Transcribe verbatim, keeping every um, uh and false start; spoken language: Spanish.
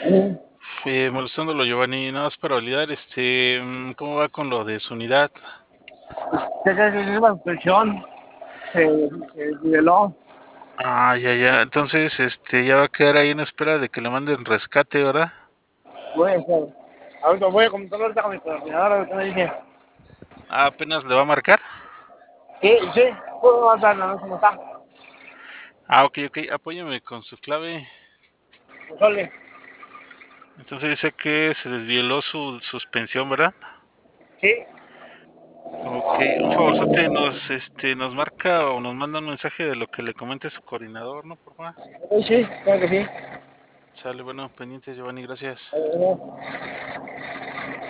Mm, Eh, molestándolo, Giovanni, nada más para validar, este, mm, ¿cómo va con lo de su unidad? Ya que es una suspensión, se, se niveló. Ah, ya, ya, entonces, este, ya va a quedar ahí en espera de que le manden rescate, ¿verdad? Voy a hacer. Ahorita voy a comentarlo ahorita con mi coordinadora, lo que me dice. Ah, apenas le va a marcar. Sí, sí, puedo andar, no sé cómo está. Ah, ok, ok, apóyame con su clave. Pues, ole. Entonces dice que se desvieló su suspensión, ¿verdad? Sí, Ok, un favorzote, nos, este, nos marca o nos manda un mensaje de lo que le comente su coordinador, ¿no? Por favor. sí, sí, claro que sí. Sale, bueno, pendiente, Giovanni, gracias. Eh,